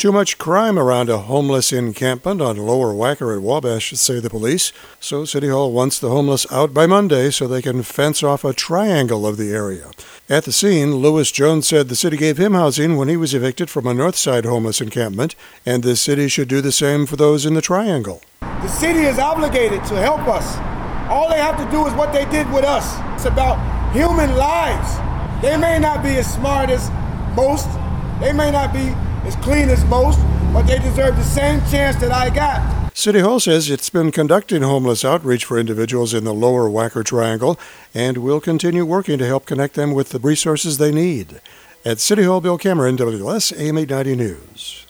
too much crime around a homeless encampment on Lower Wacker at Wabash, say the police. So City Hall wants the homeless out by Monday so they can fence off a triangle of the area. At the scene, Lewis Jones said the city gave him housing when he was evicted from a Northside homeless encampment, and the city should do the same for those in the triangle. The city is obligated to help us. All they have to do is what they did with us. It's about human lives. They may not be as smart as most. They may not be as clean as most, but they deserve the same chance that I got. City Hall says it's been conducting homeless outreach for individuals in the Lower Wacker Triangle and will continue working to help connect them with the resources they need. At City Hall, Bill Cameron, WLS AM 890 News.